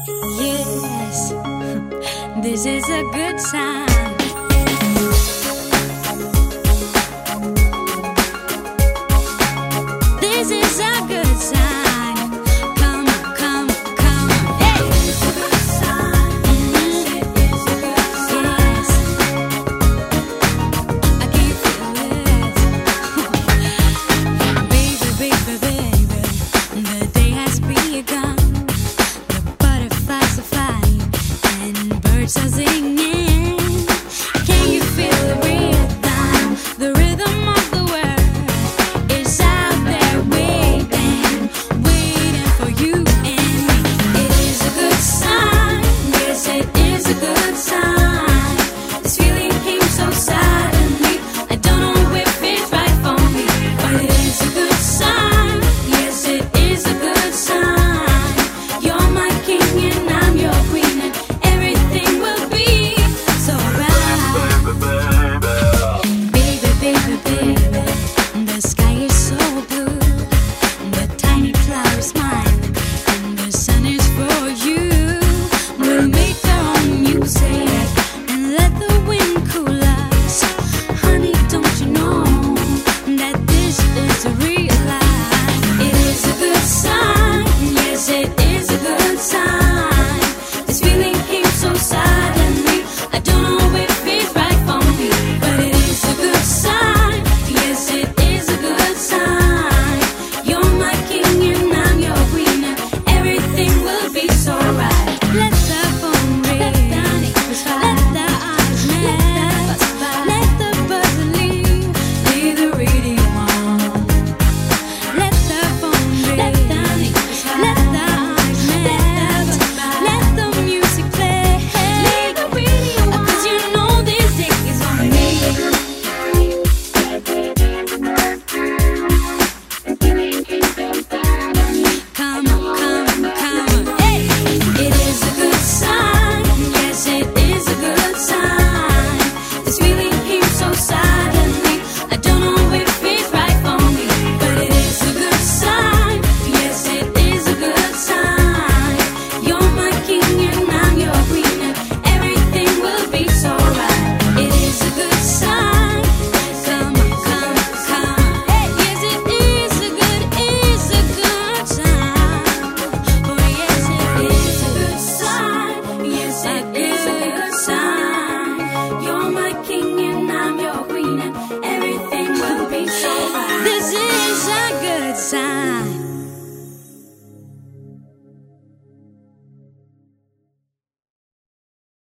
Yes, this is a good sign. This is a good sign. Come, come, come. Hey! It's a good sign. It is a good sign. Yes. I can feel it. Baby, baby, baby. The day has begun. The butterflies are flying and birds are singing. Can you feel the rhythm? The rhythm of the world is out there waiting, waiting for you and me. It is a good sign. Yes, it is a good sign. This feeling came so suddenly. I don't know if it's right for me, but it is a good sign. Yes, it is a good sign. You're my king and I'm your queen, and everything will be so right. Baby, baby, baby, the sky is so blue. The tiny cloud is mine, and the sun is for you. We'll make our own music and let the wind cool us. Honey, don't you know that this is a real life? It is a good sign. Yes, it is a good sign.